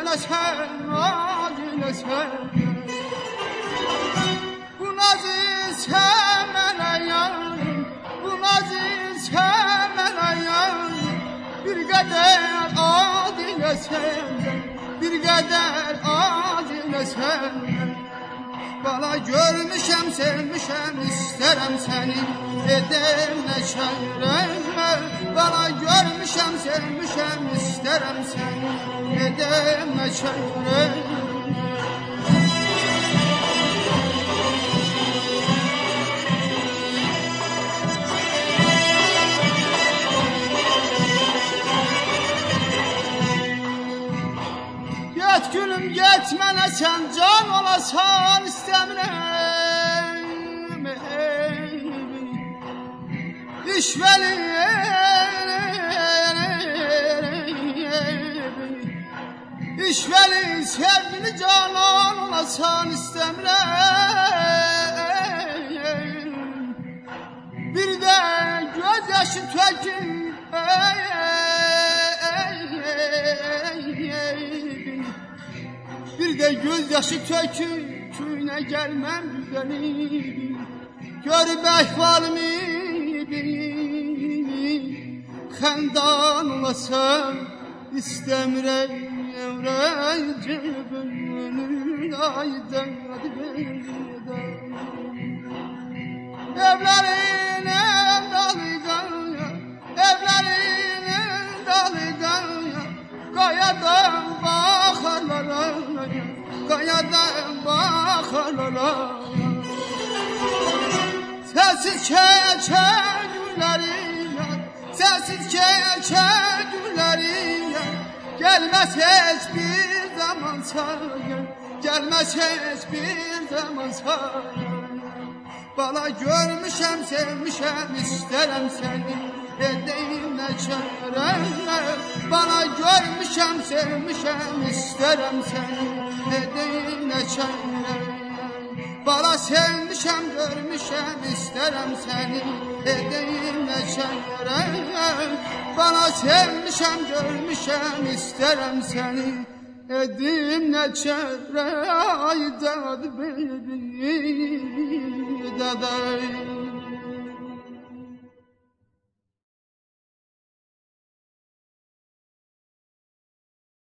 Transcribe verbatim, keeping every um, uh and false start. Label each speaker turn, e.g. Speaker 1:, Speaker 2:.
Speaker 1: neşen, adi neşen. Bu nazi semene yarim, bu nazi semene yarim. Bir kadar adile senden, bir kadar adile senden. Bala görmüşəm, sevmişəm, istərəm səni, edəm nə şəyrəmə. Bala görmüşəm, sevmişəm, istərəm səni, edəm nə şəyrəmə. Get gülüm getmənə sən can olasan istəmirəm. İşvəli İşvəli sevgili canan olasan istəmirəm. Bir də göz yaşı tökün Bir de gözyaşı töküp köyüne gelmem güzelim. Görüp ehvalimi xəndan olasam istəmirəm evrəy cebiminin aydan hadi beyda. Evlərinin dalı qaya, evlərinin dalı qaya, qayadan baxarlar, qayadan baxarlar. Sessiz keçə günlərinə, sessiz keçə günlərinə, gəlməz heç bir zaman saya, gəlməz heç bir zaman saya. Bala görmüşəm, sevmişəm, istərəm səni, edeyim nə çərəmə. Bana görmüşəm, sevmişəm, istərəm səni, edeyim nə çərəmə. Bala sevmişəm, görmüşəm, istərəm səni, edeyim nə çərəmə. Bana sevmişəm, görmüşəm, istərəm səni, edeyim nə çərəmə. Ay dad bebi, daday.